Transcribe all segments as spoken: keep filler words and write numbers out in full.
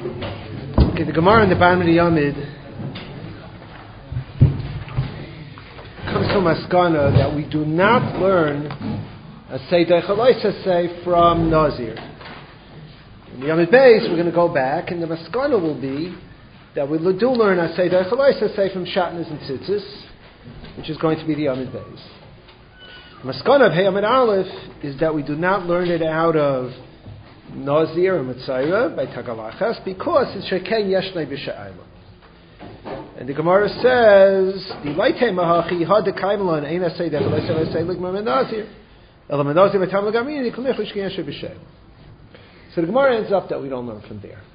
Okay, the Gemara in the bottom of the Yamid comes to Maskana that we do not learn a Seder Chalaisa say from Nazir. In the Yamid Beis, we're going to go back, and the Maskana will be that we do learn a Seder Chalaisa say from Shatnez and Tzitzis, which is going to be the Yamid Beis. The Maskana of Hey Yamid Aleph is that we do not learn it out of Nazir or Mitzayra by Tagalachas because it's Sheken Yeshnei B'Sha'ayla. And the Gemara says, the Laitei Mahachi Had the Kaimelon Ein Asay Dech Leisei Leisei Ligma Men Nazir Elam Nazir V'Tam L'Gamin Yikumich L'Shken Yeshnei B'Sha'ayla. So the Gemara ends up that we don't learn from there.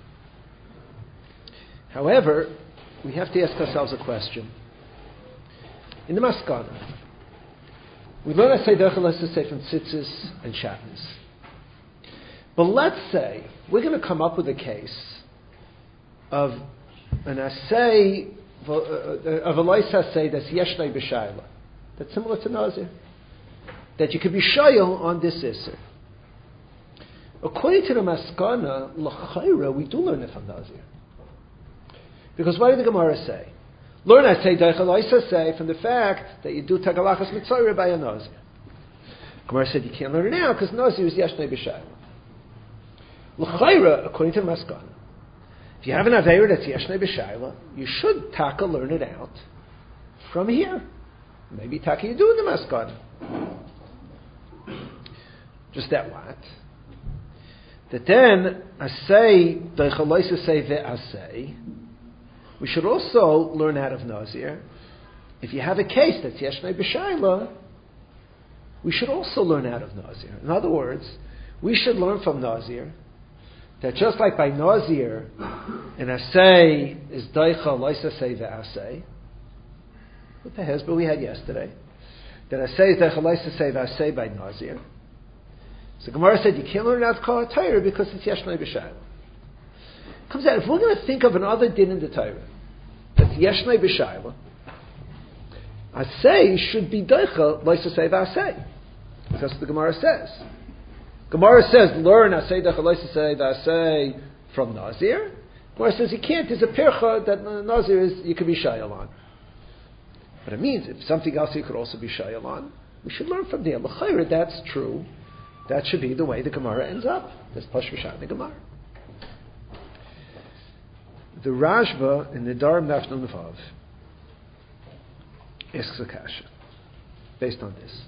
However, we have to ask ourselves a question. In the Maskana, we learn Asay Dech Leisei from Tzitzis and Shatnez. But let's say we're going to come up with a case of an assay, of a lois assay that's yeshnei b'shayla, that's similar to Nazir, that you could be shayel on this iser. According to the Maskana, l'chayra, we do learn it from Nazir. Because what did the Gemara say? Learn assay deicha lois assay from the fact that you do tagalachas mitzayra by a Nazir. Gemara said you can't learn it now because Nazir is yeshnei b'shayla. L'chayra, according to the Maskana, if you have an Aveira that's Yeshnei B'Shayla, you should taka learn it out from here. Maybe taka you do in the Maskana. Just that what? That then, Asay, Deichaloisa say ve'asay, we should also learn out of Nazir. If you have a case that's Yeshnei B'Shayla, we should also learn out of Nazir. In other words, we should learn from Nazir that just like by Nazir, an assay is daicha loisa say ve'asay. What the hezbollah we had yesterday? That assay is daicha loisa say ve'asay by Nazir. So Gemara said you can't learn out Kol HaTorah because it's yeshnei b'shayla. Comes out, if we're going to think of another din in the Torah that's yeshnei b'shayla, assay should be daicha loisa say ve'asay. That's what the Gemara says. Gemara says, learn Asay Dechaloisa Say Vasay from Nazir. Gemara says you can't, there's a pircha that Nazir is, you could be shayel on. But it means if something else you could also be shayel on, we should learn from there. L'chayra, that's true. That should be the way the Gemara ends up. There's Pash V'Shat the Gemara. The Rashba in the Darim Daf Nun Vav asks a kasha based on this.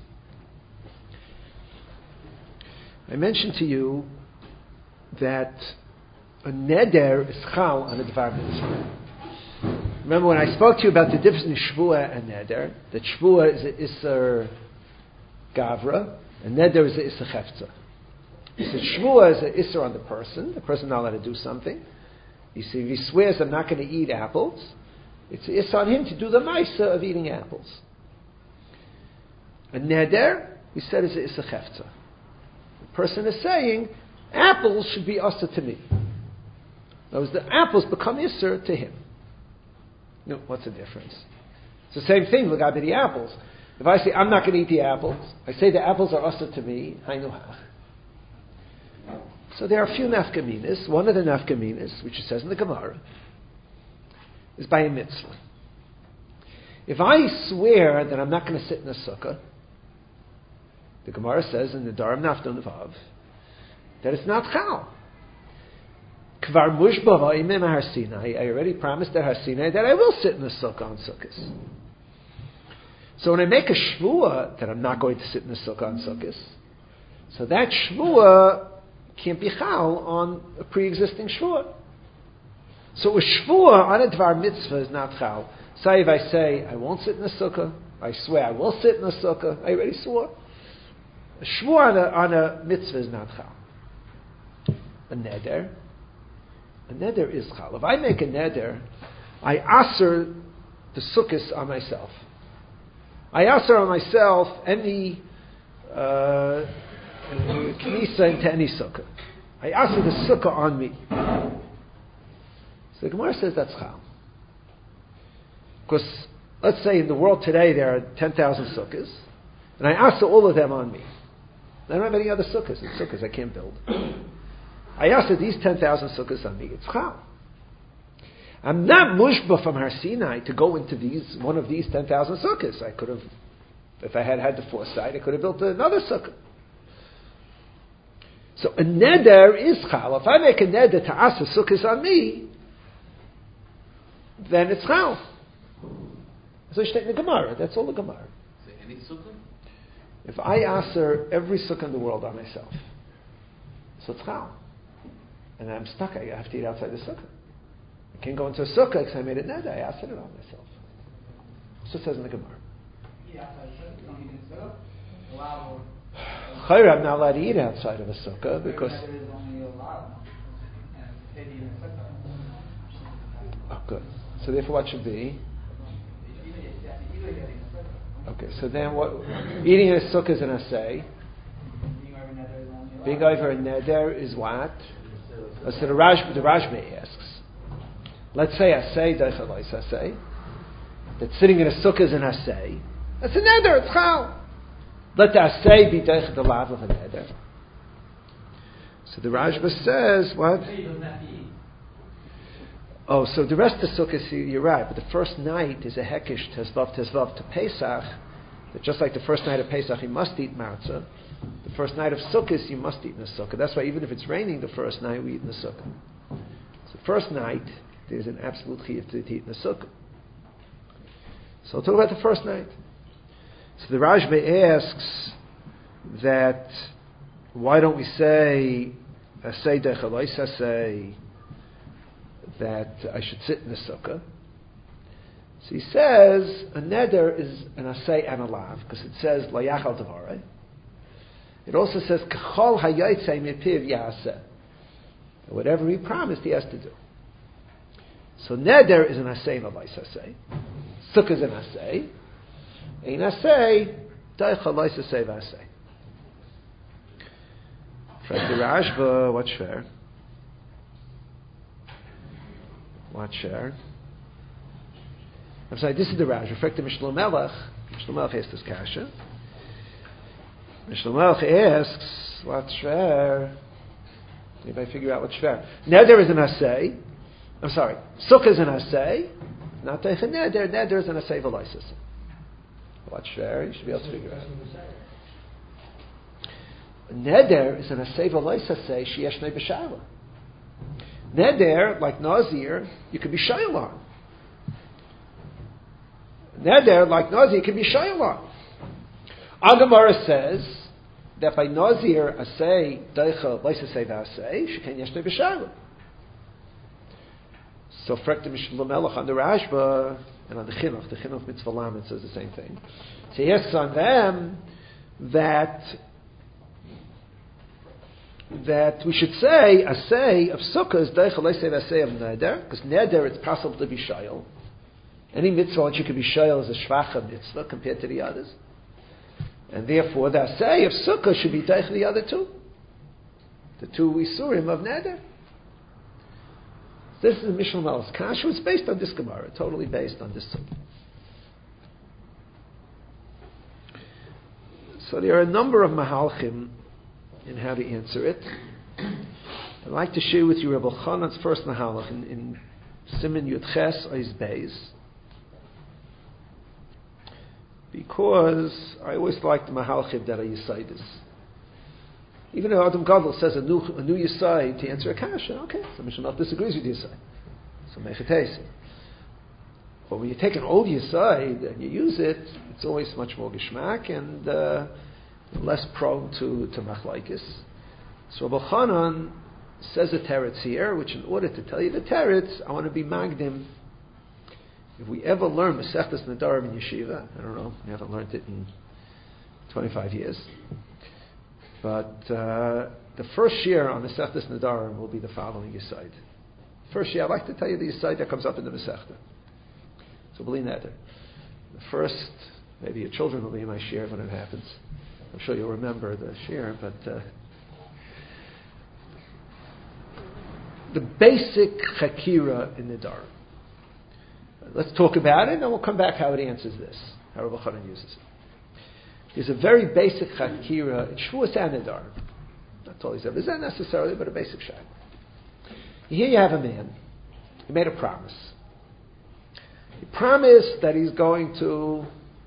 I mentioned to you that a neder is chal on a dvar mitzvah. Remember when I spoke to you about the difference in shvua and neder, that shvua is a iser gavra, and neder is a iser chefza. He said shvua is a iser on the person, the person not allowed to do something. You see, if he swears I'm not going to eat apples, it's a iser on him to do the maisa of eating apples. A neder, we said, is a iser chefza. Person is saying, apples should be asa to me. In other words, the apples become isser to him. No, what's the difference? It's the same thing with the apples. If I say, I'm not going to eat the apples, I say the apples are asa to me, hainu hach. So there are a few nafkaminas. One of the nafkaminas, which it says in the Gemara, is by a mitzvah. If I swear that I'm not going to sit in a sukkah, the Gemara says in the Darim Daf Nun Vav that it's not chal. Kvar mushba va'imim har Sinai. I already promised at Har Sinai that I will sit in the sukkah on sukkahs. So when I make a shvua that I'm not going to sit in the sukkah on sukkahs, so that shvua can't be chal on a pre-existing shvua. So a shvua on a dvar mitzvah is not chal. Say if I say I won't sit in the sukkah, I swear I will sit in the sukkah, I already swore. A shvur on a, on a mitzvah is not chal. A neder, a neder is chal. If I make a neder, I aser the sukkahs on myself. I aser on myself any uh, knisa into any sukkah. I aser the sukkah on me. So the Gemara says that's chal. Because let's say in the world today there are ten thousand sukkahs, and I aser all of them on me. I don't have any other sukkahs. It's sukkahs I can't build. I asked these ten thousand sukkahs on me. It's chal. I'm not mushba from Har Sinai to go into these one of these ten thousand sukkahs. I could have, if I had had the foresight, I could have built another sukkah. So a neder is chal. If I make a neder to asa sukkahs on me, then it's chal. So you take the Gemara. That's all the Gemara. So any sukkah? If I aser every sukkah in the world on myself, so it's chal. And I'm stuck. I have to eat outside the sukkah. I can't go into a sukkah because I made it neder. I asked it on myself. So it says in the Gemara. Chayra, I'm not allowed to eat outside of a sukkah because. Oh, good. So therefore, what should be? Okay. So then, what? Eating in a sukkah is an assay. Being over a neder is what? So the Raj, the Rajme asks. Let's say asay deichalais asay. That sitting in a sukkah is an asay. That's a neder. It's chal. Let the asay be deich the lav of a neder. So the Rajma says what? Oh, so the rest of the sukkah, you're right. But the first night is a hekish tezvav tezvav to Pesach. That just like the first night of Pesach, you must eat matzah. The first night of Sukkot, you must eat in the sukkah. That's why even if it's raining the first night, we eat in the sukkah. So the first night, there's an absolute chiyuv to eat in the sukkah. So we'll talk about the first night. So the Rajme asks that why don't we say asay dechalais asay that I should sit in the sukkah? So he says a neder is an asay and a lav because it says layachal devarei. It also says kachol hayotzei mipiv yaseh. Whatever he promised, he has to do. So neder is an asay and a lais asay. Sukkah is an asay. Ein asay daichal lais asay v'asay. Frag the Rashba, what's fair? What's fair? I'm sorry, this is the Rashba. Frag the Mishnah Melech. Mishnah Melech asks this kasha. Mishnah Melech asks, what's fair? Anybody figure out what's fair? Neder is an asay. I'm sorry. Sukkah is an asay. Not teich neder. Neder is an asay v'laisis. What's fair? You should be able to figure out. Neder is an asay v'laisis sheyesh nei b'shayla. Neder, like Nazir, you could be shayla on. Neder, like Nazir, can be shayla on. Agamara says that by Nazir asay deicha leisasay v'asay sheken yesh nei b'shayla. So frek the Mishnah Melech on the Rashba and on the Chinuch, the Chinuch Mitzvah Lamed says the same thing. So he asks on them that that we should say asay of sukkah is deicha leisasay v'asay of neder because neder it's possible to be shayl. Any mitzvah that you can be shayl is a shvacha mitzvah compared to the others. And therefore, the asay of sukkah should be teich the other two, the two isurim of neder. This is the Mishnah Melech's kasha. It's based on this Gemara, totally based on this sukkah. So there are a number of mahalchim in how to answer it. I'd like to share with you Rebbe Chanan's first mahalch in, in Siman Yud Ches Ois Beis. Because I always like the mahalchim that are yisaidis. Even if Adam Gadol says a new a new yisaid to answer a kasha, okay, so Mishnah disagrees with yisaid. So mechatesi. But when you take an old yisaid and you use it, it's always much more geshmak and uh, less prone to to machlaikis. So Rabbi Chanan says a teretz here, which in order to tell you the teretz, I want to be magdim. If we ever learn Masechtas Nedarim in yeshiva, I don't know, we haven't learned it in twenty-five years. But uh, the first year on Masechtas Nedarim will be the following Yisaid. First year, I'd like to tell you the Yisaid that comes up in the Masechta. So believe that. The first, maybe your children will be in my share when it happens. I'm sure you'll remember the share, but uh, the basic Chakira in Nedarim. Let's talk about it, and we'll come back how it answers this, how Rabbi Chanan uses it. There's a very basic chakira in Shavuos and Nedarim. Not Not totally said, but not necessarily, but a basic shayla. Here you have a man. He made a promise. He promised that he's going to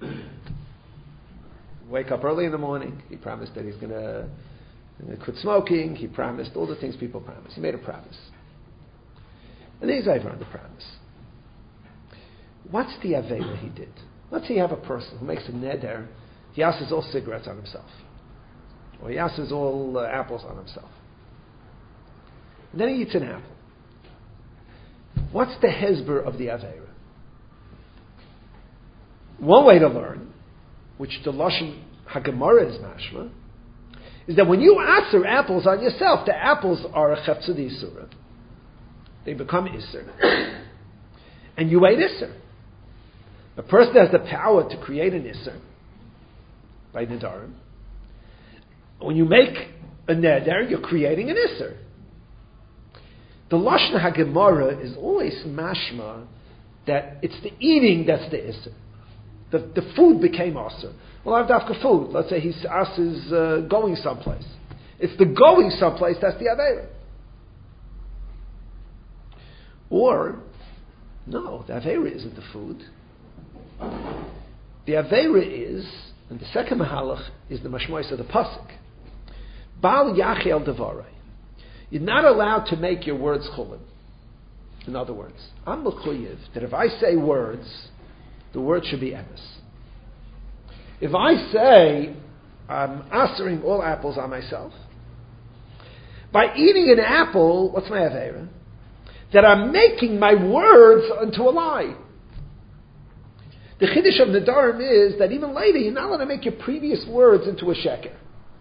wake up early in the morning. He promised that he's going to quit smoking. He promised all the things people promise. He made a promise. And then he's over on the promise. What's the avera he did? Let's say you have a person who makes a neder. He asks all cigarettes on himself. Or he asks all uh, apples on himself. And then he eats an apple. What's the hezber of the avera? One way to learn, which the Lashon HaGemara is mashma, is that when you aser apples on yourself, the apples are a chefza d'isura. They become iser. And you ate iser. A person has the power to create an iser by nedarim. When you make a neder, you're creating an iser. The Lashon HaGemara is always mashma that it's the eating that's the iser. The, the food became aser. Well, I've dafka food. Let's say he's aser uh, going someplace. It's the going someplace that's the avera. Or, no, the avera isn't the food. The avera is, and the second mahalach is the mashmois of the pasuk. Bal yachel devarai. You're not allowed to make your words chulin. In other words, I'm mechuyev that if I say words, the word should be emes. If I say I'm asering all apples on myself, by eating an apple, what's my avera? That I'm making my words into a lie. The chiddush of nedarim is that even later you're not allowed to make your previous words into a sheker.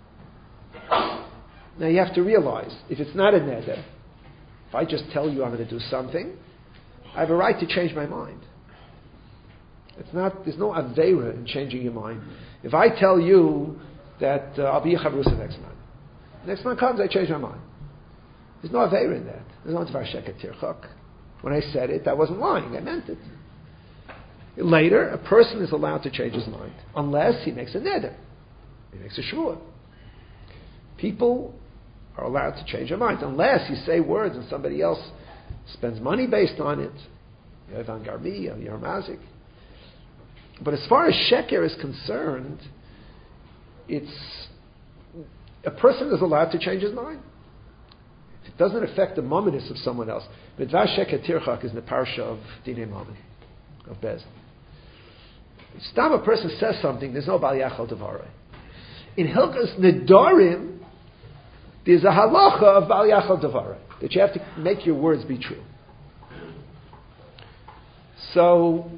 Now you have to realize, if it's not a neder, if I just tell you I'm going to do something, I have a right to change my mind. It's not. There's no aveira in changing your mind. If I tell you that uh, I'll be a chavrusa next month, next month comes, I change my mind. There's no aveira in that. There's no dvar sheket tirchak. When I said it, I wasn't lying. I meant it. Later, a person is allowed to change his mind unless he makes a neder. He makes a shvuah. People are allowed to change their minds unless you say words and somebody else spends money based on it. Yevan Garmi, Yarmazik. But as far as sheker is concerned, it's a person is allowed to change his mind. It doesn't affect the mominus of someone else. Midvar sheker tirchak is in the parsha of Dinei Mammon, of Bez. Stam a person says something, there's no bal yachal devarai. In Hilchos Nedarim, there's a halacha of bal yachal devarai, that you have to make your words be true. So,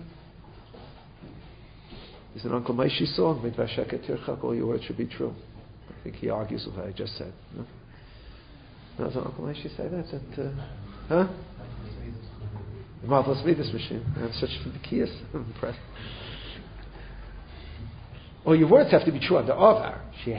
there's an Uncle Maishi song, Midvar Sheket Tirchak, all your words should be true. I think he argues with what I just said. No? No, does Uncle Maishi say that? that uh, huh? The marvelous Midas machine. I'm such a kias. I'm impressed. Well, your words have to be true under Avar.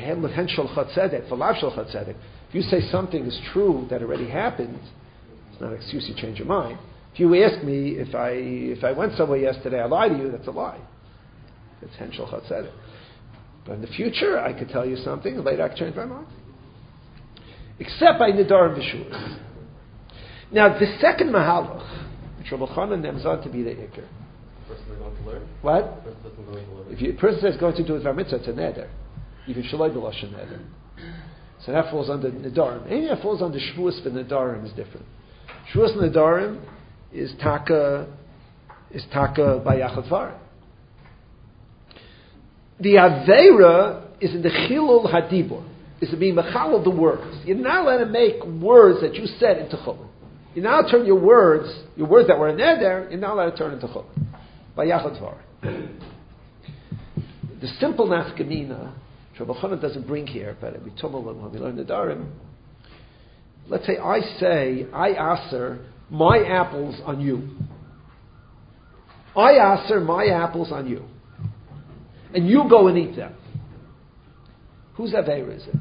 If you say something is true that already happened, it's not an excuse you change your mind. If you ask me if I if I went somewhere yesterday, I lied to you, that's a lie. It's henshel chatzedek. But in the future, I could tell you something, and later I could change my mind. Except by Nedarim V'Shuas. Now, the second mahalach, which Rabbi Chanan names on to be the Iker. Person is going to learn? What? Person is going to learn. If you, a person says going to do it Var Mitzvah, it's a neder. Even Shalai B'Lashon neder. So that falls under Nedarim. Anything that falls under Shvuas for Nedarim is different. Shvuas Nedarim is taka, is taka by Yachad Dvarim. The Aveira is in the Chilul Hadibur, is to be mechal of the words. You're not allowed to make words that you said into chulun. You're not allowed to turn your words, your words that were in there, you're not allowed to turn into chulun. By Yachad Dvarim. The simple nafkamina, Rabbi Chanan doesn't bring here, but we told him when we learned the Darim. Let's say I say, I aser my apples on you. I aser my apples on you. And you go and eat them. Whose aveira is it?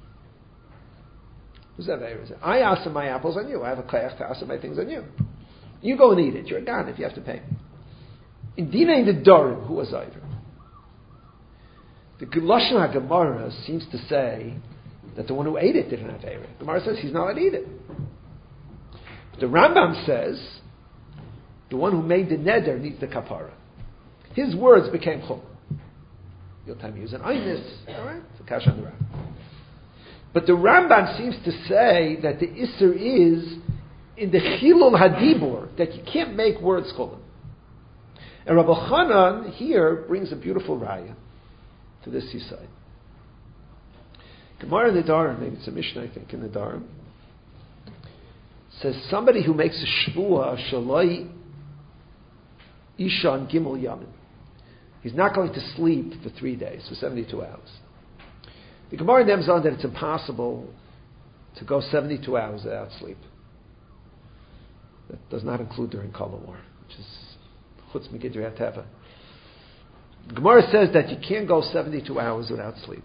Whose aveira is it? I aser my apples on you. I have a koyach to aser my things on you. You go and eat it. You're a gan if you have to pay. In Dinei Nedarim, who was either? The Lashon HaGemara seems to say that the one who ate it didn't have Eira. The Gemara says he's not allowed to eat it. But the Rambam says the one who made the neder needs the kapara. His words became chum. Your time use an aynis, all right? So kash on the Rambam. But the Rambam seems to say that the isser is in the chilul hadibur, that you can't make words chum. And Rabbi Chanan here brings a beautiful raya to this side. Gemara in the Dharam, maybe it's a Mishnah, I think, in the Dharam, says somebody who makes a shvuah shalai ishan gimel yamin. He's not going to sleep for three days, for seventy-two hours. The Gemara names on that it's impossible to go seventy-two hours without sleep. That does not include during Kol War, which is chutz megidri hateva. The Gemara says that you can't go seventy-two hours without sleep.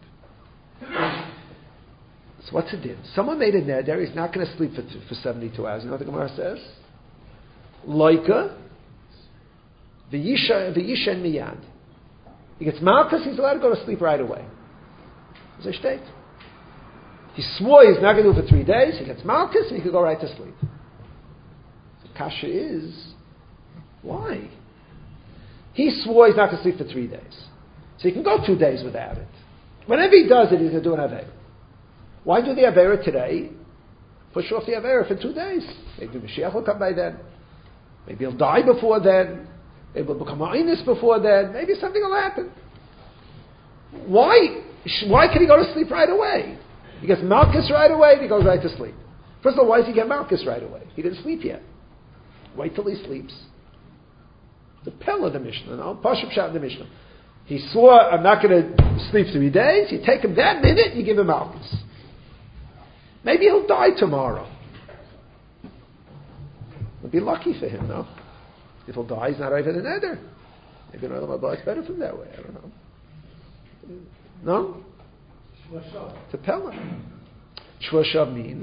So what's the din? Someone made a neder, he's not going to sleep for, for seventy-two hours. You know what the Gemara says? Loika, v'yisha v'yishen miyad. He gets malchus, he's allowed to go to sleep right away. As a state. He swore he's not going to do it for three days, he gets malchus, and he could go right to sleep. The kasha is, why? He swore he's not going to sleep for three days. So he can go two days without it. Whenever he does it, he's going to do an Aveira. Why do the Aveira today? Push off the Aveira for two days. Maybe Mashiach will come by then. Maybe he'll die before then. Maybe he'll become Ainus before then. Maybe something will happen. Why? Why can he go to sleep right away? He gets Malchus right away and he goes right to sleep. First of all, why does he get Malchus right away? He didn't sleep yet. Wait till he sleeps. The Pella of the Mishnah, no? Pashup Shat the Mishnah. He swore, I'm not going to sleep three days. You take him that minute, you give him Malchus. Maybe he'll die tomorrow. It'll be lucky for him, no? If he'll die, he's not over the nether. Maybe another Mabah is better from that way. I don't know. No? Shvashav. It's a Pella. Shvashav means?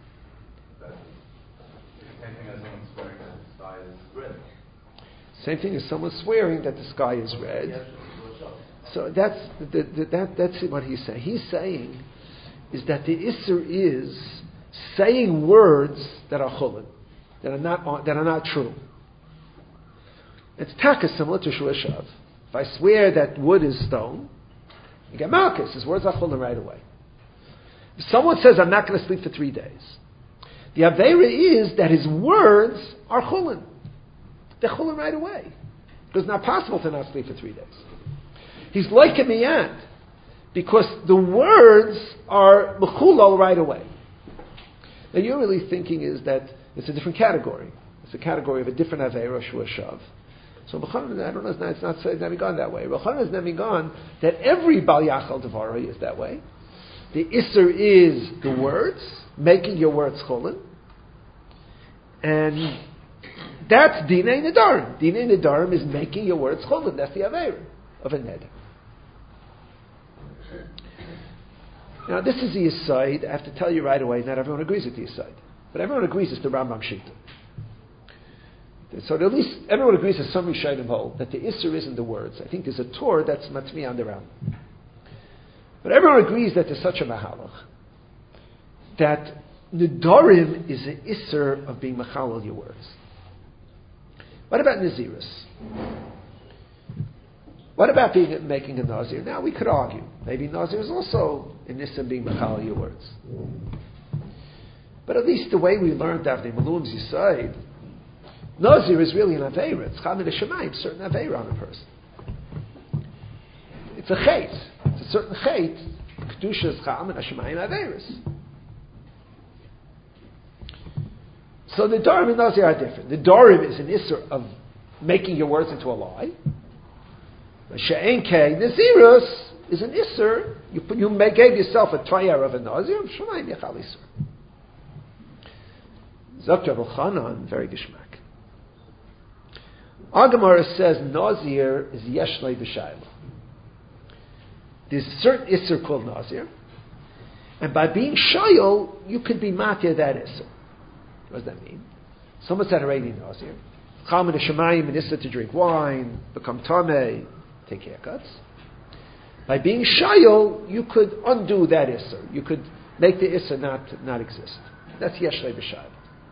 Same thing as someone swearing that the sky is red. Same thing as someone swearing that the sky is red. So that's the, the, that, that's what he's saying. He's saying is that the Isser is saying words that are chulin, that are not that are not true. It's taka similar to Shuashav. If I swear that wood is stone, you get Malchus. His words are chulin right away. If someone says I'm not going to sleep for three days, the Aveira is that his words are chulin. They're chulin right away. It's not possible to not sleep for three days. He's like a miyad, because the words are mechulal right away. Now you're really thinking is that it's a different category. It's a category of a different Aveira, Shuashav. So B'chanan, I don't know, it's not, it's not, it's not gone that way. B'chanan is never gone that every Bal Yachal Devarah is that way. The Isser is the words, making your words chulin. And that's Dinei Nedarim. Dinei Nedarim is making your words chulin. That's the Aveira of a neder. Now, this is the Yesod. I have to tell you right away, not everyone agrees with the Yesod. But everyone agrees it's the Rambam Shita. So at least everyone agrees that some Rishonim hold that the Isser isn't the words. I think there's a Torah that's Matmi on the Rambam. But everyone agrees that there's such a Mahalach. That Nedarim is the Isser of being Machalal your words. What about Nazirus? What about being, making a Nazir? Now we could argue. Maybe Nazir is also in Nissan being Machal your words. But at least the way we learned Avnei Malum's Yisayid, Nazir is really an Aveira. It's Cham Shemayim, certain Aveira on a person. It's a Chait. It's a certain Chait. Kedusha is Cham and Shemayim Aveiras. So the Dorim and Nazir are different. The Dorim is an Isser of making your words into a lie. She'en Kei Nazirus is an Isser. You, you may, gave yourself a Tayar of a Nazir. Shemayim Yachal Isser. Zok Rav Chanan, very geschmack. Our Gemara says Nazir is Yeshlei B'Shayla. There's a certain Isser called Nazir, and by being Shayl, you could be Matir that Isser. What does that mean? Someone said already Nazir. Cham and Shemayim and Isser to drink wine, become Tameh, take haircuts. By being Shayl, you could undo that Isser. You could make the Issa not, not exist. That's Yeshlei B'Shayla.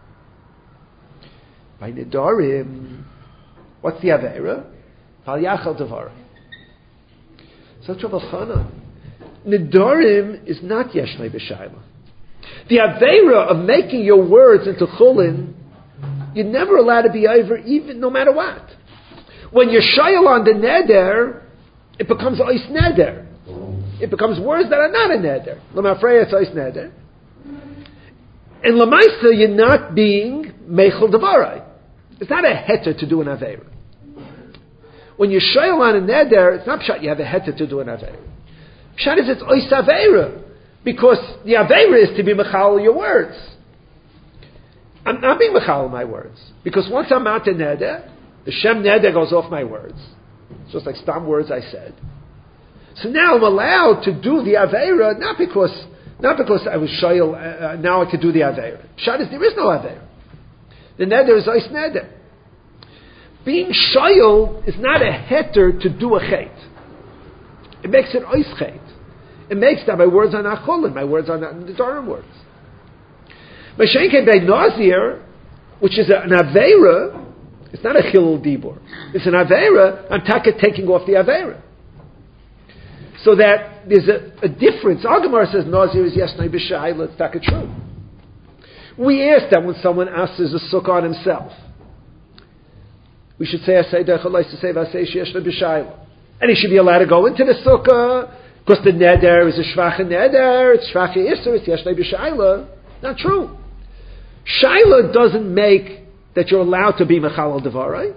By Nidarim, what's the Aveira? Pal Yachal Devar. So Trouble Chana. Nidarim is not Yeshlei B'Shayla. The Aveira of making your words into Chulin, you're never allowed to be over, even no matter what. When you're Shayel on the Neder, it becomes Ois Neder. It becomes words that are not a Neder. L'mafreya it's Ois Neder. And L'maisa, you're not being Meichel Devarai. It's not a heter to do an Aveira. When you're Shayel on a Neder, it's not Pshat you have a heter to do an Aveira. Pshat is it's Ois Aveira. Because the Aveira is to be Mechal your words. I'm not being Mechal my words. Because once I'm out to Neder, the Shem Neder goes off my words. It's just like stam words I said. So now I'm allowed to do the Aveira, not because not because I was Shayel, uh, now I could do the Aveira. Pshat is there is no Aveira. The Neder is Ois Neder. Being Shayel is not a heter to do a chet. It makes it Ois chet. It makes that my words are not Chulin, my words are not the Durham words. Mashenke Bei Nazir, which is an Aveira, it's not a Chilul Dibur. It's an Aveira, I'm taka taking off the Aveira. So that there's a, a difference. Agamar says Nazir is Yeshnei B'Shayla, it's taka true. We ask that when someone asks a sukkah on himself. We should say, Asay Dechal to say Vasay Yeshnei B'Shayla. And he should be allowed to go into the sukkah, because the Neder is a Shvacha Neder, it's Shvacha Isser, it's Yeshnei B'Shayla. Not true. Shayla doesn't make that you're allowed to be Mechal Devarai.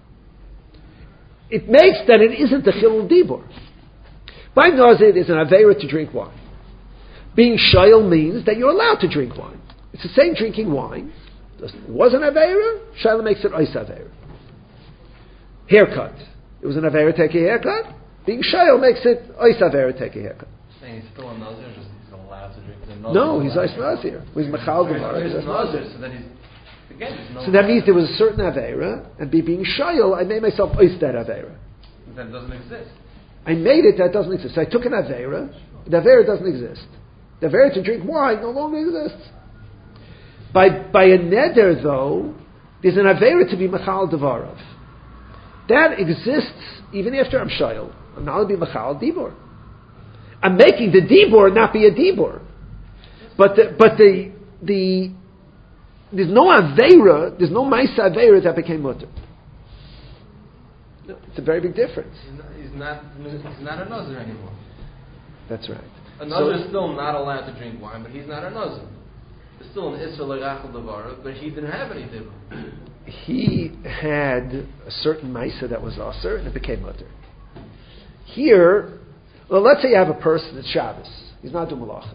It makes that it isn't a Chilul Dibur. By Nazir, it is an Aveira to drink wine. Being Shayl means that you're allowed to drink wine. It's the same drinking wine. It was an Aveira, Shayla makes it Ois Aveira. Haircut. It was an Aveira, take a haircut. Being Shayl makes it Ois Aveira, take a haircut. Saying he's still a Nazir, just he's allowed to drink. He's No, he's Ois Nazir. He's Mechal Devarai. He's a Nazir, so then he's, again, he's no So that means there was a certain Aveira, and be being Shayl, I made myself Ois that Aveira. That doesn't exist. I made it that doesn't exist. So I took an Aveira, the Aveira doesn't exist. The Aveira to drink wine no longer exists. By, by a Neder, though, there's an Aveira to be Mechal Devarav. That exists even after I'm Shayl. I'm not going to be Mechal Dibur. I'm making the Dibur not be a Dibur. But the, but the, the, there's no Aveira, there's no Maisa Aveira that became Mutter. No, it's a very big difference. He's not, he's not, he's not a Nazir anymore. That's right. A Nazir So, is still not allowed to drink wine, but he's not a Nazir. It's still an Isra L'Rachel Devara, but he didn't have any Dibur. he had a certain Maisa that was Aser, and it became Mutter. Here, well, let's say you have a person, it's Shabbos. He's not doing Malachim.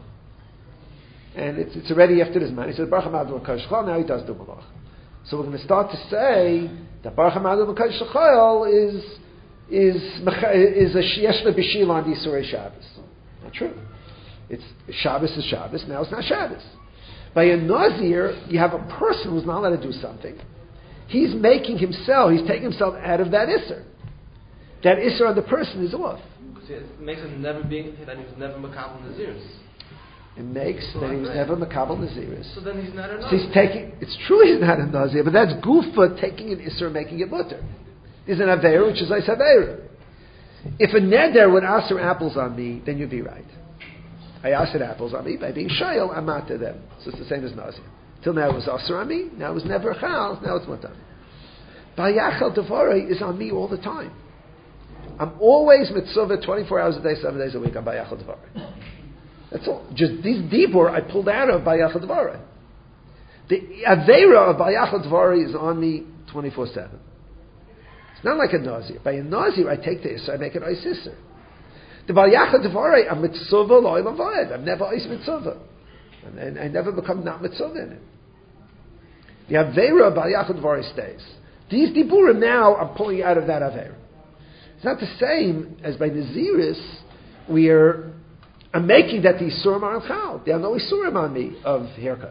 And it's, it's already after his man. He says, Baruch HaMadu L'Kadosh L'Chol, now he does do Malachim. So we're going to start to say that Baruch HaMadu L'Kadosh L'Chol is is is a Yeshna B'Shil on the Yisurei Shabbos. Not true. It's Shabbos is Shabbos. Now it's not Shabbos. By a Nazir, you have a person who's not allowed to do something. He's making himself. He's taking himself out of that Isser. That Isser on the person is off. Because it makes him never being that he was never Makabel Naziris. It makes So that he was right. never Makabel Naziris. So then he's not a So Nazir. he's taking. It's true he's not a Nazir, but that's Gufa taking an Isser and making it mutter. There's an Aveira, which is Ais Aveira. If a Neder would aser apples on me, then you'd be right. I asked apples on me by being Shayel, I'm not to them. So it's the same as Nazir. Till now it was aser on me, now it was never Chal, now it's mutter. Bayachal Devorah is on me all the time. I'm always mitzvah twenty-four hours a day, seven days a week on Bayachal Devorah. That's all. Just this Dibur I pulled out of Bayachal Devorah. The Aveira of Bayachal Devorah is on me twenty-four seven. It's not like a Nazir. By a Nazir, I take the Isser, I make it Ois Isser. The Bayachal Devorah, I'm mitzvah lo'olam v'ed. I'm never Ois mitzvah. And, and I never become not mitzvah in it. The Aveira of Bayachal Devorah stays. These Diburim now, I'm pulling out of that Aveira. It's not the same as by Naziris, where I'm making that the Isurim are on Chal. There are no Isurim on me of haircuts.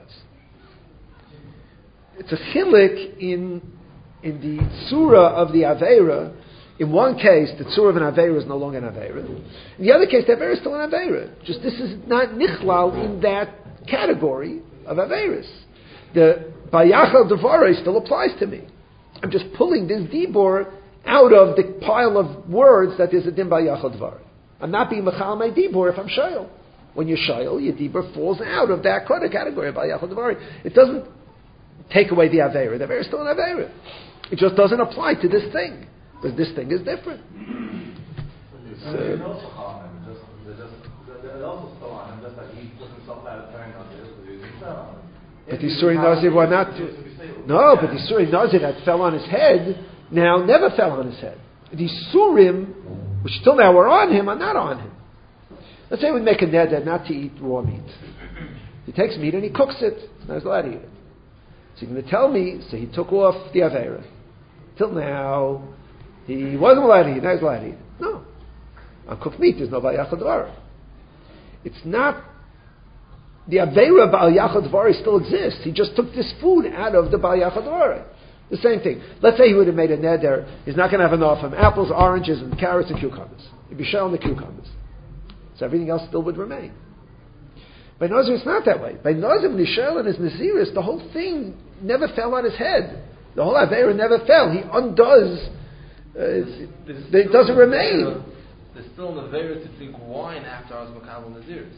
It's a chilik in in the Tzura of the Aveira, In one case, the tzur of an Aveira is no longer an Aveira. In the other case, the Aveira is still an Aveira. Just this is not nichlal in that category of Aveiras. The Bayachal Devara still applies to me. I'm just pulling this Dibor out of the pile of words that there's a Din Bayachal Devara. I'm not being Mechal my Dibor if I'm Shayel. When you're Shayel, your Dibor falls out of that category of Bayachal Devara. It doesn't take away the Aveira. The Aveira is still an Aveira. It just doesn't apply to this thing. Because this thing is different. So, they're also on him, just, they're just, they're also still on him, just like he put himself out of turn on this, but he's still on him. But the Suri Nazir were not. No, but the Suri Nazir that fell on his head now never fell on his head. The Surim, which still now are on him, are not on him. Let's say we make a neder not to eat raw meat. He takes meat and he cooks it. He's not allowed to eat it. So you're going to tell me, so he took off the Aveira. Till now, he wasn't allowed to eat, now he's allowed to eat. No. On cooked meat, there's no Bayachal Devara. It's not, the Aveira Bayachal Devara still exists. He just took this food out of the Bayachal Devara. The same thing. Let's say he would have made a neder, he's not going to have enough of apples, oranges, and carrots and cucumbers. He'd be showing the cucumbers. So everything else still would remain. By Nazir, it's not that way. By Nazir, when he's shayel and his Naziris, the whole thing never fell on his head. The whole Aveira never fell. He undoes. Uh, it doesn't remain. There's still an Aveira to drink wine after I was Makabel Naziris.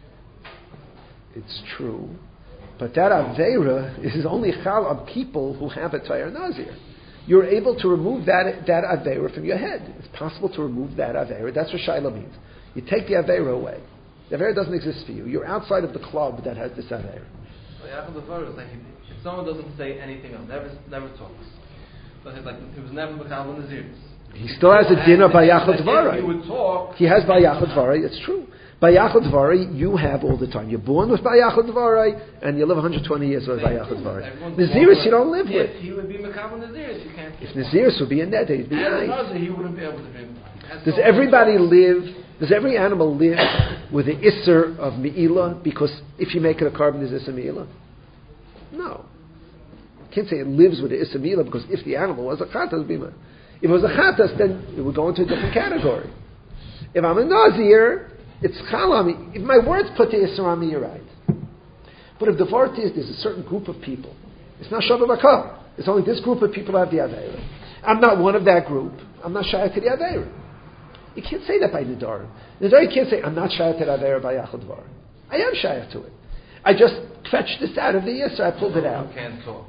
It's true. But that Aveira is only chal on people who have a Tayar Nazir. You're able to remove that, that Aveira from your head. It's possible to remove that Aveira. That's what Shaila means. You take the Aveira away. The Aveira doesn't exist for you. You're outside of the club that has this Aveira. Bayachal Devara is like, if someone doesn't say anything else, never never talks. So it's like, it was never Makabel Naziris. He still has a din of Bayachal Devara. If he would talk, he has Bayachal Devara, it's true. Bayachal Devara, you have all the time. You're born with Bayachal Devara, and you live one hundred twenty years with Bayachal Devara. Naziris you don't live with. If he would be Makabel Naziris, you can't. If Naziris would be a neder, he'd be nice. nice. He wouldn't be able to drink. Does everybody live, does every animal live with the Isser of Me'ilah? Because if you make it a carbon, there's Isser Me'ilah? No. You can't say it lives with the Isser Me'ilah because if the animal was a Chatas, it would be If it was a Chatas, then it would go into a different category. If I'm a Nazir, it's Chalami. If my words put the Isser on me, you're right. But if the Vart is, there's a certain group of people. It's not Shabbat Bakal. It's only this group of people who have the Aveira. I'm not one of that group. I'm not Shayat to the Aveira. You can't say that by Nidar. Nidar, you can't say, I'm not Shayat to the Aveira by Yachal Dvar. I am Shayat to it. I just fetched this out of the Yisra, I pulled it out. He can't talk.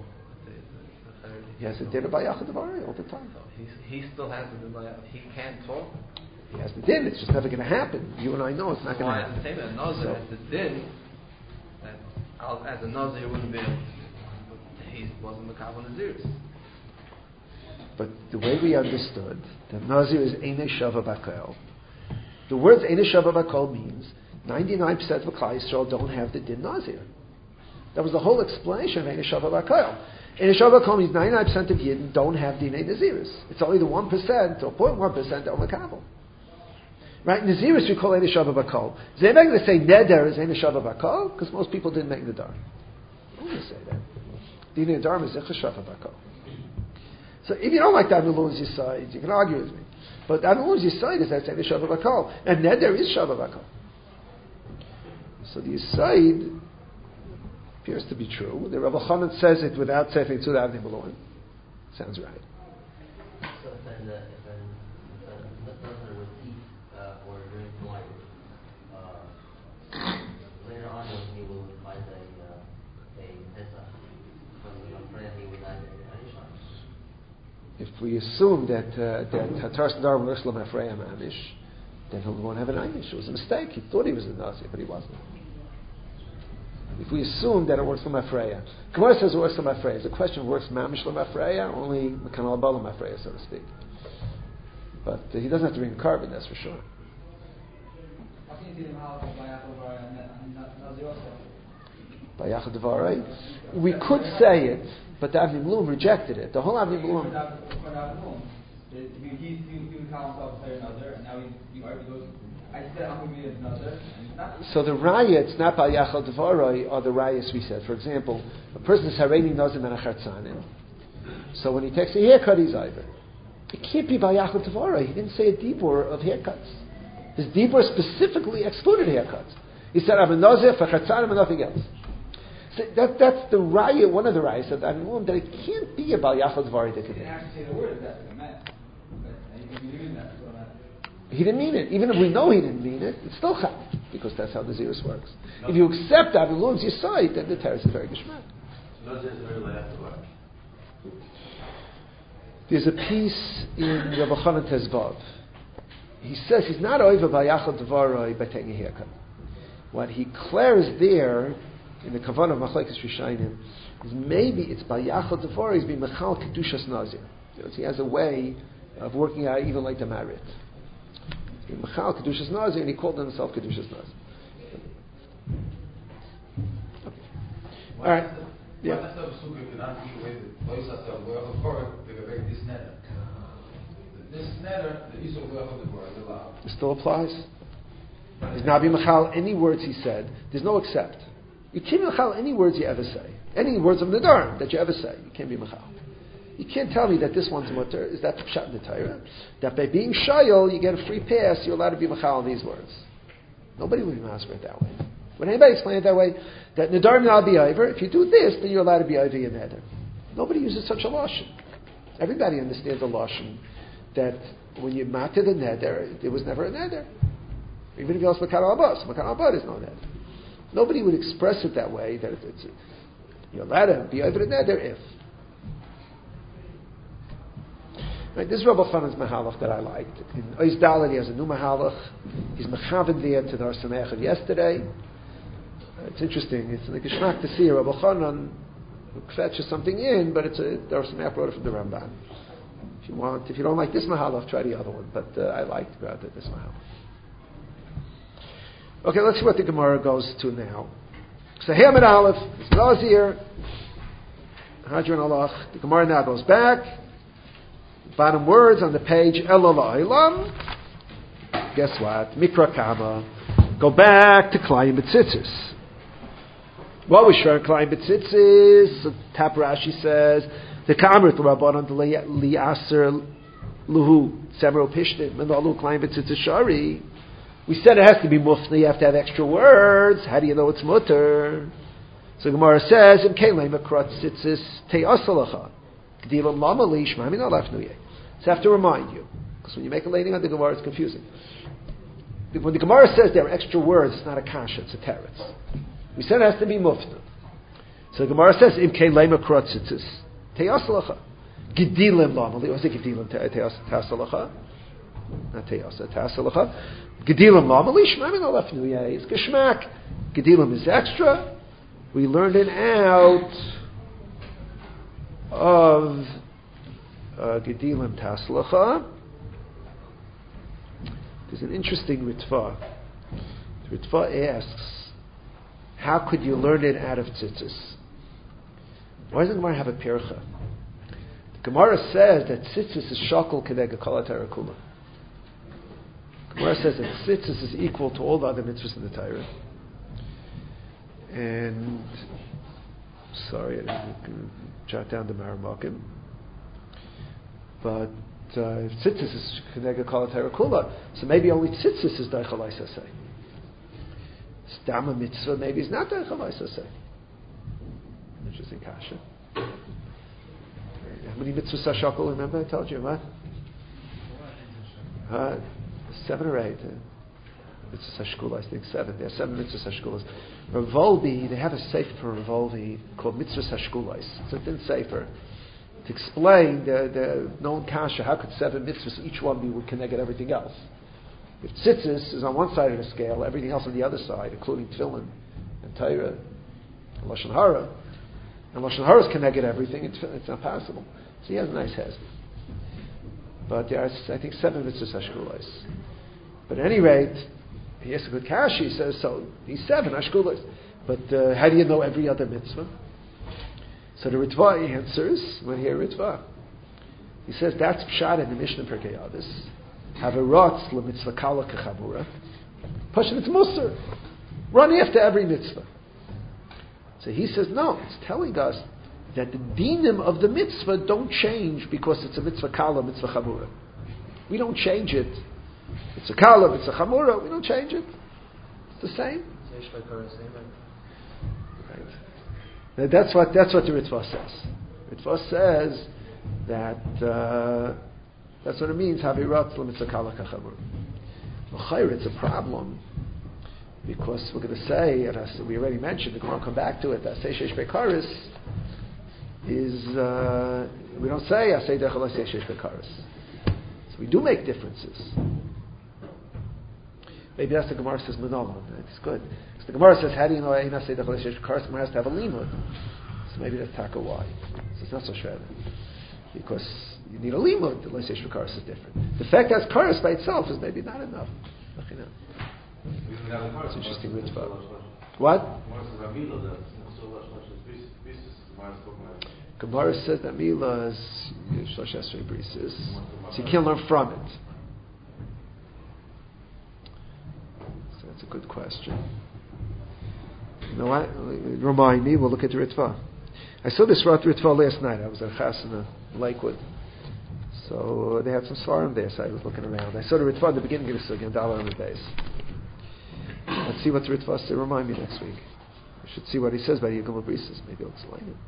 He has a din by Yachal Dvar all the time. He, he still has the din. He can't talk. He has the din, it's just never going to happen. You and I know it's not going to happen. Why the same that Nazir has the din, that as a Nazir he wouldn't be able to, he wasn't the Makabel Naziris. But the way we understood that Nazir is Einei Shava Bakal, the words Einei Shava Bakal means ninety-nine percent of Klal Yisrael don't have the din Nazir. That was the whole explanation of Einei Shava Bakal. Einei Shava Bakal means ninety-nine percent of Yidden don't have Dinei Naziris. It's only the one percent or zero point one percent that are Makabel. Right? Naziris we call Einei Shava Bakal. Is anybody going to say Neder is Einei Shava Bakal? Because most people didn't make Nedar. I'm going to say that. Dinei Nedar is Eicha Shava Bakal. So if you don't like that Avnei Lun's side, you can argue with me. But Avnei Lun's side is that Einei Shava Bakal. And Neder is Shava Bakal. So the side appears to be true. The Rabbi Chanan says it without Sefer Tzud Avnei Lun's. Sounds right. So if an, uh, if an, if an Nazir would eat uh, or drink wine, uh, later on when he will find a uh, a Pesach from the friend, he would not get If we assume that uh, that Hatar Sadar Mershlam Ephraim Amish, then he won't have an Amish. It was a mistake. He thought he was a Nazir, but he wasn't. If we assume that it works for Mafreya, Gemara says it works for Mafreya. Is the question works Mamish Mafreya, only Mekanal Bala Mafreya, so to speak. But uh, he doesn't have to bring a carbon, that's for sure. By Yachad Devarai, we could say it, but the Avnei Blum rejected it. The whole Avnei Blum. He would call himself a Nazir, and now he goes. I said I'm going to be a Nazir. So the rayats, not by Yachal Devarai, are the rayats we said. For example, a person is Hareini Nazir Menachartzanim. So when he takes a haircut, he's over. It can't be Bayachal Tavara. He didn't say a dibur of haircuts. His dibur specifically excluded haircuts. He said, I'm a nazir for chatzanim and nothing else. So that, that's the raya, one of the rayas of Avimum, that it can't be a Bayachal Tavara that could be. He didn't actually say the word, that's what it meant. But he didn't that, so that. He didn't mean it. Even if we know he didn't mean it, it's still chal, because that's how the Zirus works. No. If you accept Avimum's Yisai, then the teretz is very geshmak. No, just really have to work. There's a piece in Rabbi Chanan Tezvav. He says he's not over Bayachal Tvaroi by taking a haircut. What he declares there in the Kavanah of Machlekes Rishayim is maybe it's Bayachal Tvaroi, he's being Mechal Kedushas Nazir. He has a way of working out even like the Marit. He's being Mechal Kedushas Nazir, and he called himself Kedushas Nazir. Okay. All right. Yeah. This netter, the Yisrael of the word is allowed. It still applies. There's Nabi Machal, any words he said, there's no except. You can't be Machal any words you ever say. Any words of Nadar that you ever say, you can't be Machal. You can't tell me that this one's mutter, is that Pshat in the Torah? That by being Shayel, you get a free pass, you're allowed to be Machal in these words. Nobody would master it that way. Would anybody explain it that way? That Nadar Nal be over, if you do this, then you're allowed to be over your Neder. Nobody uses such a Lashon. Everybody understands a Lashon that when you matter the neder, there was never a neder. Even if you ask Makan al-Abbas, Makan al-Abbas is no neder. Nobody would express it that way, that it's, it's you're allowed to be over the neder if. Right, this is Rabbi Chanan's Mahalach that I liked. In Ois Dalet, he has a new Mahalach. He's Mechaven there to the Har Sameach of yesterday. Uh, it's interesting. It's like a shmak to see Rabbi Chanan who fetches something in, but it's a, the Har Sameach brought it from the Ramban. If you want, if you don't like this Mahalach, try the other one. But uh, I liked rather this Mahalach. Okay, let's see what the Gemara goes to now. So Hamid Aleph, it's Nazir, Hadron Alach. The Gemara now goes back. Bottom words on the page, Elala Ilam. Guess what? Mikra Kama. Go back to Klayim B'tzitzis. What was Shar Klayim B'tzitzis? Tap Rashi says, the Kamrit Rabbanon Li'aser Luhu Semro Pishtim Menalu Klayim B'tzitzis Shari. We said it has to be mufna, you have to have extra words. How do you know it's mutter? So Gemara says, Im Kelei Makrat Tzitzis Te'asalacha. Gdilam Lama Li Shmami Nalaf Nuye. So I have to remind you, because when you make a lading on the Gemara, it's confusing. When the Gemara says there are extra words, it's not a kasha, it's a teretz. We said it has to be mufna. So the Gemara says, Im Kelei Makrat Tzitzis Te'asalacha. Gdilam Lama Li. What's it Gdilam Te'asalacha? Not Te'asa, Te'asalacha. Gedilim Lama Li Shmami Nalaf Nuye. It's Geshmak. Gedilim is extra. We learned it out of uh, Gedilim Taslacha. There's an interesting Ritva. The Ritva asks, how could you learn it out of Tzitzis? Why doesn't the Gemara have a Pircha? The Gemara says that Tzitzis is Shakal Kedega Kala Tarakula. The Gemara says that Tzitzis is equal to all the other mitzvahs in the Torah. And sorry, I didn't jot down the Maramakim. But uh, if Tzitzis is Kenega Kala Torah Kula, so maybe only Tzitzis is Deichel Isasei. Stama mitzvah maybe is not Deichel Isasei. Interesting kasha. How many mitzvahs are shakal? Remember I told you, what? Uh, seven or eight. Uh, mitzvahs hashkula, I think seven. There are seven mitzvahs hashkulas. Revolvi, they have a sefer for Revolvi called mitzvahs hashkulas. It's a thin sefer to explain the, the known kasha. How could seven mitzvahs, each one be would connect everything else? If tzitzis is on one side of the scale, everything else on the other side, including tefillin and Torah and lashon hara, and lashon hara is connected everything. It's, it's not possible. So he has a nice hezbollah. But there are, I think, seven mitzvahs hashkulas. But at any rate, he has a good kasha. He says, so these seven hashkulas. But uh, how do you know every other mitzvah? So the Ritva answers, when he hears Ritva, he says, that's pshat in the Mishnah Perkei Avos. Haverotz l'mitzvah kala kechabura. Pashin, it's musar. Run after every mitzvah. So he says, no, it's telling us that the dinim of the mitzvah don't change because it's a mitzvah kala, mitzvah chamura. We don't change it. It's a kala, it's a chamura. We don't change it. It's the same. Right. Now that's what that's what the Ritva says. Ritva says that uh, that's what it means. Havirat mitzvah kala kachamura. L'chayr, it's a problem because we're going to say, and we already mentioned, we're going to come back to it. That say sheish bekaris is uh, we don't say asay dechol say sheish bekaris. So we do make differences. Maybe that's the Gemara says Manolan. It's good. So the Gemara says, how do you know Ein Asay Dechol Sheish Bekaris? Gemara has to have a limud. So maybe that's taka why. So it's not so shredded. Because you need a limud. The Sheish Bekaris is different. The fact that it's karis by itself is maybe not enough. It's interesting mitzvah. What? Gemara says that Mila is Shlosh Esrei Brises. So you can't learn from it. So that's a good question. You know what? Remind me, we'll look at the Ritva. I saw this Ritva last night. I was at Chasana, Lakewood. So they had some svarim there, so I was looking around. I saw the Ritva at the beginning of the Sugya, dollar on the base. Let's see what the Ritva says. Remind me next week. We should see what he says about Yigam Brises. Maybe he'll explain it.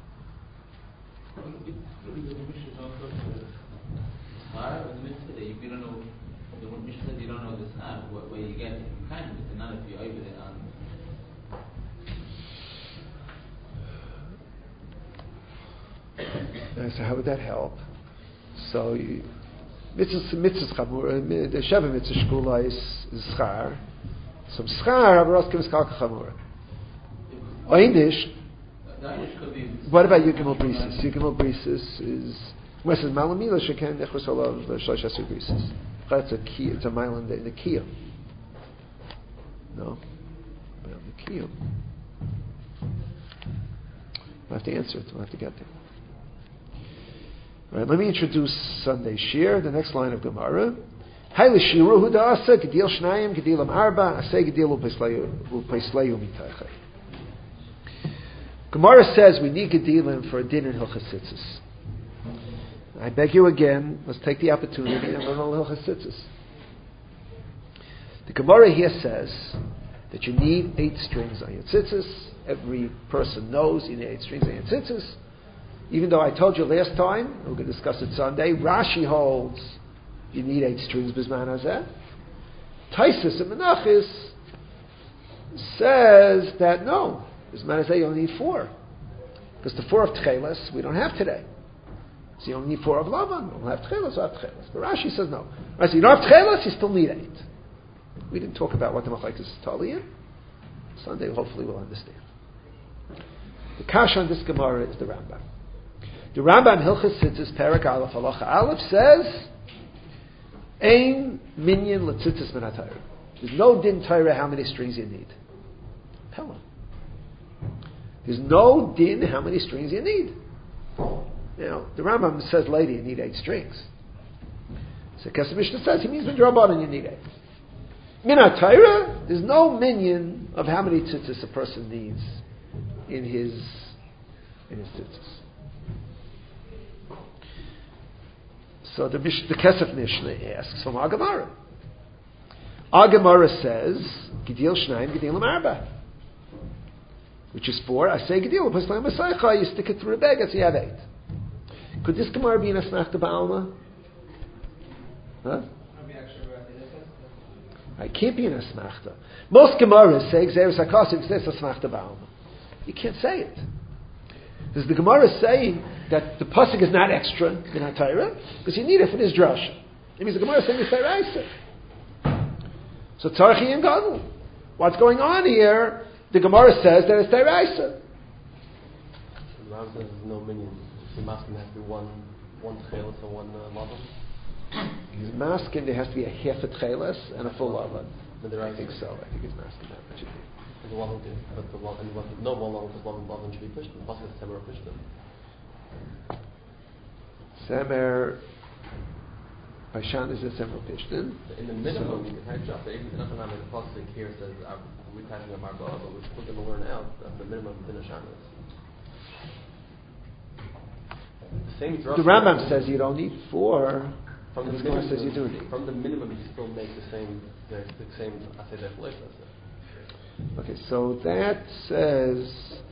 You don't know the Mishnah says you don't know the snap where you get it. You kind of, but not if you open it on. So how would that help? So mitzvah mitzvah chamura, the sheva mitzvah shkula is schar. So schar avaros kim schar chamura. Oynish. What about Yigimel Brises? Yigimel Brises is where says Malamila Sheken Nechus Olav Shlosh Esrei Brises. That's a key. It's a mile in the, the kiyum. No, well, the kiyum. We'll have to answer it. We'll have to get there. All right. Let me introduce Sunday Shir. The next line of Gemara. Haile Shiru Hudasa Gedil Shnayim Gedilam Arba Asay Gedil Upeislayu Mitaychay. Gemara says we need Gedilim for a din in Hilchas Tzitzis. I beg you again, let's take the opportunity and learn all Hilchas Tzitzis. The Gemara here says that you need eight strings on your tzitzis. Every person knows you need eight strings on your tzitzis. Even though I told you last time, we're going to discuss it Sunday, Rashi holds you need eight strings Bizman Hazeh. Taisus and Menachis says that no, Bizman Hazeh you only need four. Because the four of Tcheles we don't have today. So you only need four of Lavan. We'll have Tcheles, we'll have Tcheles. But Rashi says no. Right, so you don't have Tcheles, you still need eight. We didn't talk about what the Machlekes is totally in. Sunday, hopefully, we'll understand. The Kasha on this Gemara is the Rambam. The Rambam Hilchas Tzitzis Perek Aleph Halacha Aleph says, Ein minyan letzitzis min ha-Torah. There's no din Torah how many strings you need. Pella. There's no din how many strings you need. Now, the Rambam says later you need eight strings. So Kesef Mishnah says he means when you're and you need eight. Min ha-Torah, there's no minyan of how many tzitzis a person needs in his in his tzitzis. So the, the Kesef Mishnah asks from Agamara. Agamara says, Gedil Shnayim, Gedil Arba, which is four. I say Gedil, Paslayim Masaycha, you stick it through the bag, so you have eight. Could this Gemara be in Asmachta Ba'alma? Huh? I can't be in Asmachta. Most Gemaras say Gzeres HaKasim says Asmachta Ba'alma. You can't say it. Because the Gemara is saying that the pasuk is not extra in HaTorah because you need it for this drasha. It means the Gemara is saying it's Teiraisa. So Tzarchi and Gadol. What's going on here? The Gemara says that it's Teiraisa. The Ram says there's no minion. The masking has to be one one tchelis and one uh, lavan. He's masking there has to be a half a tchelis and a full lavan. I think so. I think he's masking that much. The lavan, but the lavan, and no one lavan because lavan lavan should be pushed. The pasuk is semer pushed. Semer. Paishan is a semer pishtin. In the minimum, so, you can type shop. Even the pasuk here says we're typing up our but we're still going to learn out that the minimum within a shanas. same The Rambam says you don't need four. From the, the Gemara says you do minimum, need. from the minimum, you still make the same, the, the same. I say that place. Okay, so that says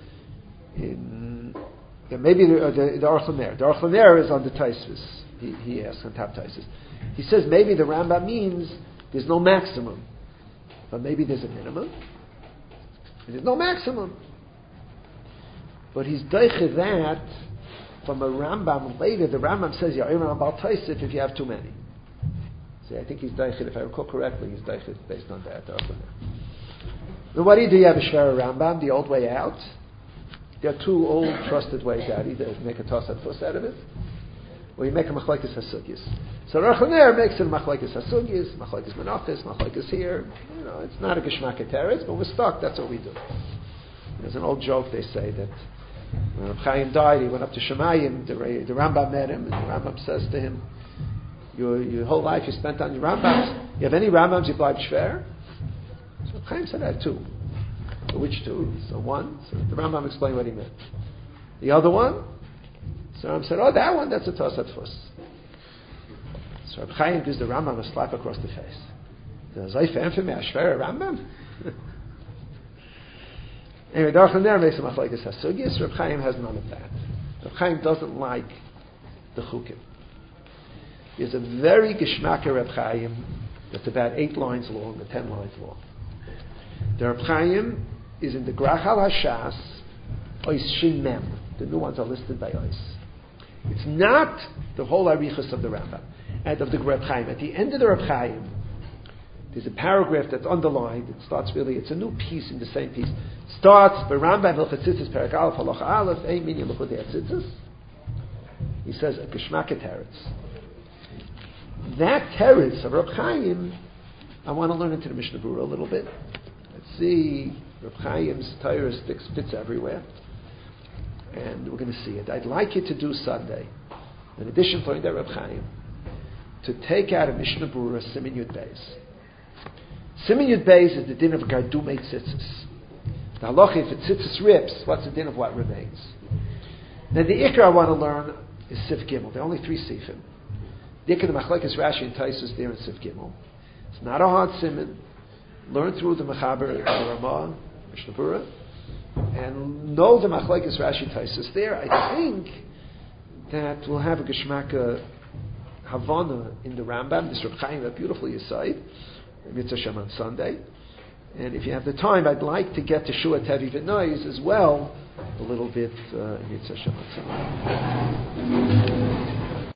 in yeah, maybe the uh, the, the Aruch LaNer. The Aruch LaNer is on the Taisvis. He he asks on top Taisvis. He says maybe the Rambam means there's no maximum, but maybe there's a minimum. And there's no maximum, but he's deiche that from a Rambam later. The Rambam says you're Iram Bal Taisif if you have too many. See, I think he's deiche. If I recall correctly, he's deiche based on that. The Aruch LaNer. Then what do you do? You have a Shver Rambam, the old way out. There are two old trusted ways out. Either make a toss at fuss out of it, or you make a machlekes hasugis. So Aruch LaNer makes it a machlekes hasugis, machlekes menachos, machlekes here. You know, it's not a geshmak teretz, but we're stuck. That's what we do. There's an old joke they say that when Reb Chaim died, he went up to Shemayim. The, the Rambam met him, and the Rambam says to him, "Your your whole life you spent on your Rambams. You have any Rambams you blind shver?" So Chaim said, I have two. So which two? So one. So the Rambam explained what he meant. The other one? So Rambam said, oh, that one, that's a Tosat Fuss. So Reb Chaim gives the Rambam a slap across the face. He says, I fan for me, Ashver, Rambam? Anyway, Aruch LaNer makes a machlekes hasugis. Reb Chaim has none of that. Reb Chaim doesn't like the chukim. There's a very geschmacker Reb Chaim that's about eight lines long or ten lines long. The Reb Chaim is in the Grach al Hashas, Ois Shin Mem. The new ones are listed by Ois. It's not the whole Arichas of the Rambam and of the Reb Chaim. At the end of the Reb Chaim, there's a paragraph that's underlined. It starts really, it's a new piece in the same piece. It starts by Rambam Hilchot Tzitzis Perek Aleph Halacha Aleph Ein Minyan L'chudei Tzitzis. He says a Geshmak Teretz. That Teretz of Reb Chaim, I want to learn into the Mishnah Berurah a little bit. Let's see, Reb Chaim's Torah sticks spits everywhere, and we're going to see it. I'd like you to do Sunday, in addition to the Reb Chaim, to take out a Mishnah Berurah Siman Yud Beis. Siman Yud Beis is the din of Gardumei Tzitzis. The halacha, if it tzitzis rips, what's the din of what remains? Now the ikar I want to learn is Sif Gimel. There are only three Sifim. The ikar, the machlekes Rashi and Taisus there in Sif Gimel. It's not a hard siman. Learn through the Mechaber, the Ramah, Mishnah Berurah, and know the machlekes Rashi Taisus there. I think that we'll have a Geshmaka Havana in the Rambam, this Reb Chaim that beautifully aside, Mitzvah Shem on Sunday. And if you have the time, I'd like to get to Shua Tevi V'Nois as well, a little bit uh, Mitzvah Shem on Sunday.